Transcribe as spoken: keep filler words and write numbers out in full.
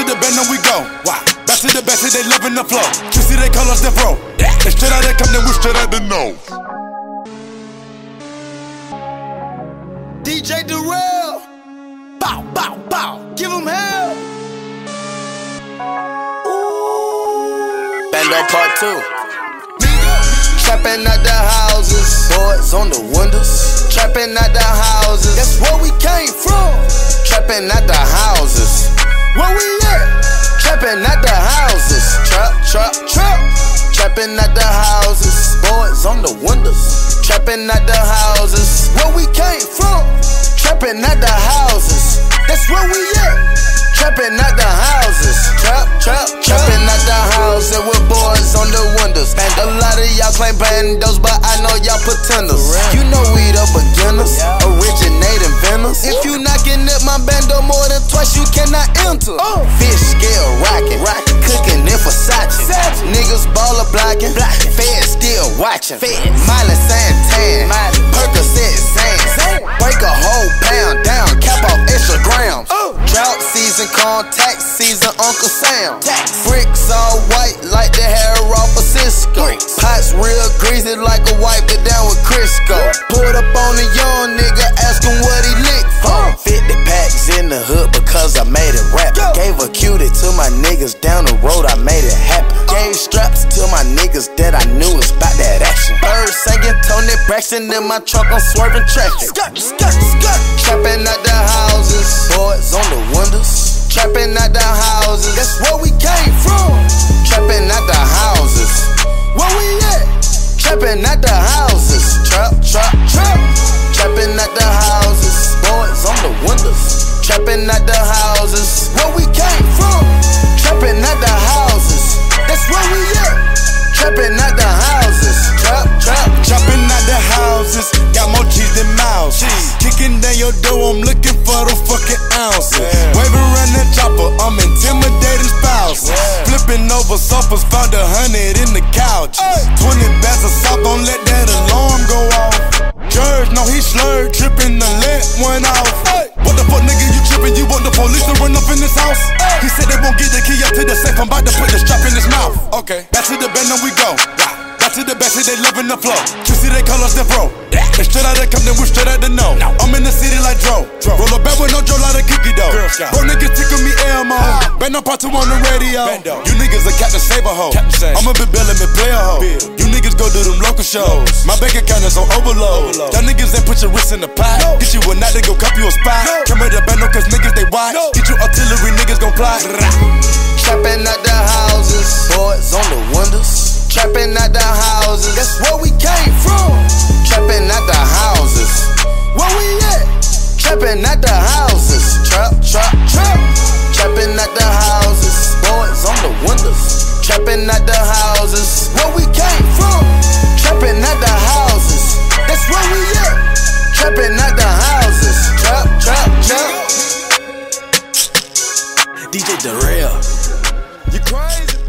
to the bend and we go. Wow. Back to the back, they loving the flow. You see they call us the bro. They straight out they come, then we straight out the no. D J Darrell, bow, bow, bow, give him hell. Ooh. Bando part two. Trapping at the houses, boards on the windows. Trapping at the houses, That's where we came from. trapping at the houses. Where we at? Trapping at the houses, trap, trap, trap. Trapping at the houses, boards on the windows. Trapping at the houses, Where we came from. trapping at the houses. That's where we at. Trapping at the houses, trap, trap, trapping at the houses with boards on the windows. And a lot of y'all claim bandos, but I know y'all pretenders. You know we the beginners, originating inventors. If you knocking at my bando more than twice, you cannot enter. Oh. Fish scale rocking, cooking in Versace. Niggas baller blocking, fed still watching. Miley Santan, Percocet Zan. Break a whole pound down, cap off extra grams. Drought season, contact season, Uncle Sam. Bricks all white like the hair off of Cisco. Pots real greasy like a wipe it down with Crisco. Pulled up on a young nigga, ask him what he lick for. fifty packs in the hood because I made it rap. Gave a cutie to my niggas down the road, I made it happen. Gave straps to my niggas that I knew was about that action. Bird singing, Tony Braxton in my truck, I'm swerving traffic. Trapping at the houses, boards on the windows. Trapping at the houses, That's where we came from. trapping at the houses. Where we at? Trapping at the houses, trap, trap, trap. Trapping at the houses, boards on the windows. Trapping at the houses, Where we came from. trapping at the houses. That's where we at. Trapping at the houses, trap, trap. Trapping at the houses, got more cheese than mouse. Kicking down your door, I'm looking for the fucking ounces. Waving around that chopper, I'm intimidating spouse. Flipping over sofas, found a hundred in the couch. Twenty bags of salt, don't let that alarm go off. George, no he slurred, tripping the let one off. What the fuck, nigga, you tripping? You want the police to run up in this house? He said they won't get the key up to the safe, I'm about to put the strap in his mouth. Okay, back to the bend and we go. Back to the back, they loving the flow. You see they call us the bro. They straight out they come, then we straight out the no. I'm in the city like Dro. Roll a bag with no Joe, like a cookie dough. Bro niggas tickle me Elmo. Bend up part two on the radio. You niggas are Captain Save a hoe. I'ma be billing me play a hoe. You niggas go do them local shows. My bank account is on overload. Y'all niggas ain't put your wrist in the pot. Get you a night, they go cop you a spot. Come with the bando cause niggas they watch. Get you artillery, niggas gon' fly. Trapping at the houses, boards on the windows. Trapping at the houses, That's where we came from. trapping at the houses. Where we at? Trapping at the houses, trap, trap, trap. Trapping at the houses, boards on the windows. Trapping at the houses, Where we came from. trapping at the houses. That's where we at. Trapping at the houses, trap, trap, trap. D J Darrell, you crazy?